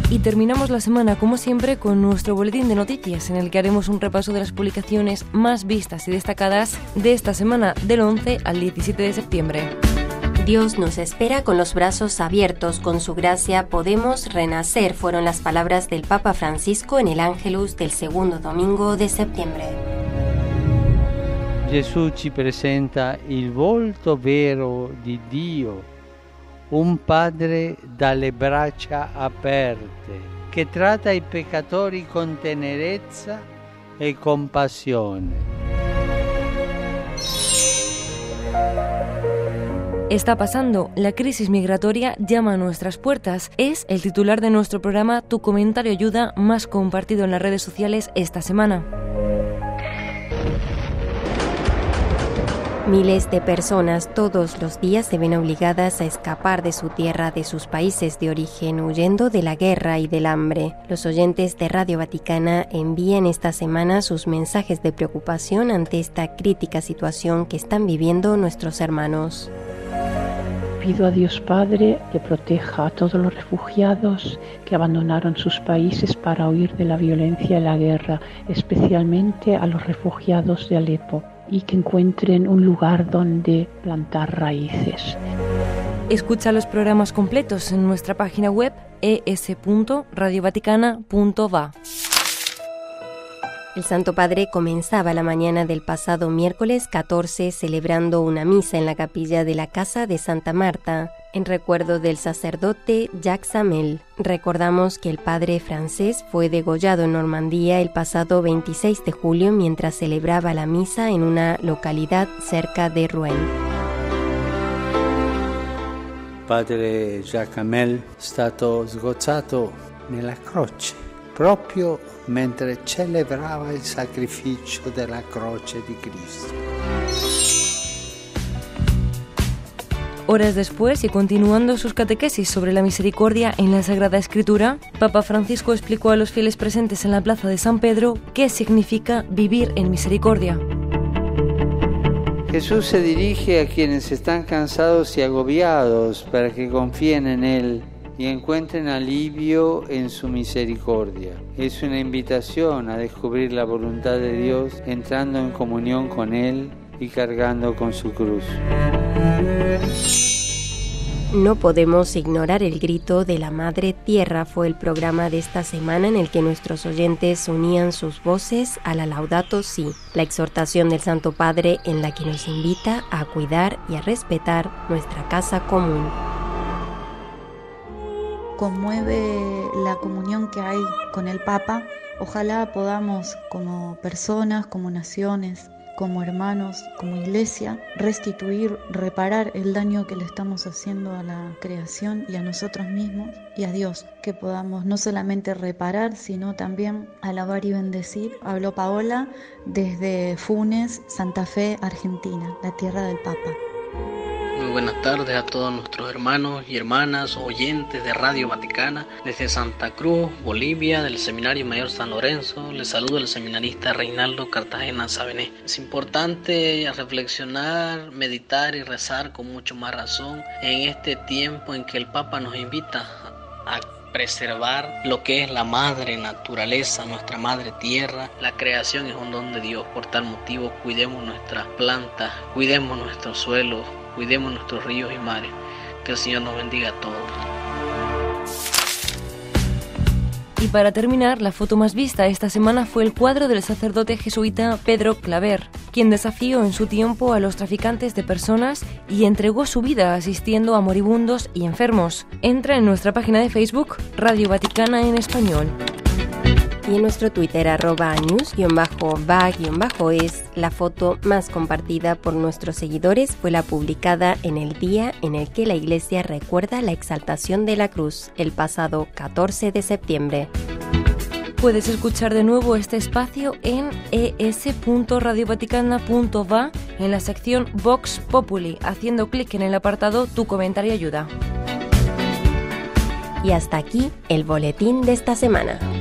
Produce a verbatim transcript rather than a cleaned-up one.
Y terminamos la semana, como siempre, con nuestro boletín de noticias, en el que haremos un repaso de las publicaciones más vistas y destacadas de esta semana, del once al diecisiete de septiembre. Dios nos espera con los brazos abiertos, con su gracia podemos renacer, fueron las palabras del Papa Francisco en el Ángelus del segundo domingo de septiembre. Gesù ci presenta il volto vero di Dio, un padre dalle braccia aperte, che tratta i peccatori con tenerezza e compassione. Está pasando, la crisis migratoria llama a nuestras puertas. Es el titular de nuestro programa Tu comentario ayuda, más compartido en las redes sociales esta semana. Miles de personas todos los días se ven obligadas a escapar de su tierra, de sus países de origen, huyendo de la guerra y del hambre. Los oyentes de Radio Vaticana envían esta semana sus mensajes de preocupación ante esta crítica situación que están viviendo nuestros hermanos. Pido a Dios Padre que proteja a todos los refugiados que abandonaron sus países para huir de la violencia y la guerra, especialmente a los refugiados de Alepo, y que encuentren un lugar donde plantar raíces. Escucha los programas completos en nuestra página web e s punto radio vaticana punto va. El Santo Padre comenzaba la mañana del pasado miércoles catorce celebrando una misa en la capilla de la Casa de Santa Marta, en recuerdo del sacerdote Jacques Hamel. Recordamos que el padre francés fue degollado en Normandía el pasado veintiséis de julio mientras celebraba la misa en una localidad cerca de Rouen. Padre Jacques Hamel è stato sgozzato nella croce, proprio mentre celebrava il sacrificio della croce di Cristo. Horas después, y continuando sus catequesis sobre la misericordia en la Sagrada Escritura, Papa Francisco explicó a los fieles presentes en la plaza de San Pedro qué significa vivir en misericordia. Jesús se dirige a quienes están cansados y agobiados para que confíen en Él y encuentren alivio en su misericordia. Es una invitación a descubrir la voluntad de Dios entrando en comunión con Él y cargando con su cruz. No podemos ignorar el grito de la Madre Tierra, fue el programa de esta semana en el que nuestros oyentes unían sus voces a la Laudato Si, la exhortación del Santo Padre en la que nos invita a cuidar y a respetar nuestra casa común. Conmueve la comunión que hay con el Papa. Ojalá podamos, como personas, como naciones, como hermanos, como iglesia, restituir, reparar el daño que le estamos haciendo a la creación y a nosotros mismos y a Dios, que podamos no solamente reparar, sino también alabar y bendecir. Habló Paola desde Funes, Santa Fe, Argentina, la tierra del Papa. Muy buenas tardes a todos nuestros hermanos y hermanas oyentes de Radio Vaticana. Desde Santa Cruz, Bolivia, del Seminario Mayor San Lorenzo, les saludo el seminarista Reinaldo Cartagena Sabené. Es importante reflexionar, meditar y rezar con mucho más razón en este tiempo en que el Papa nos invita a preservar lo que es la madre naturaleza, nuestra madre tierra. La creación es un don de Dios, por tal motivo cuidemos nuestras plantas, cuidemos nuestros suelos, cuidemos nuestros ríos y mares. Que el Señor nos bendiga a todos. Y para terminar, la foto más vista esta semana fue el cuadro del sacerdote jesuita Pedro Claver, quien desafió en su tiempo a los traficantes de personas y entregó su vida asistiendo a moribundos y enfermos. Entra en nuestra página de Facebook, Radio Vaticana en español. Y en nuestro Twitter, arroba news-va-es, la foto más compartida por nuestros seguidores fue la publicada en el día en el que la Iglesia recuerda la exaltación de la cruz, el pasado catorce de septiembre. Puedes escuchar de nuevo este espacio en e s punto radio vaticana punto va en la sección Vox Populi, haciendo clic en el apartado Tu comentario ayuda. Y hasta aquí el boletín de esta semana.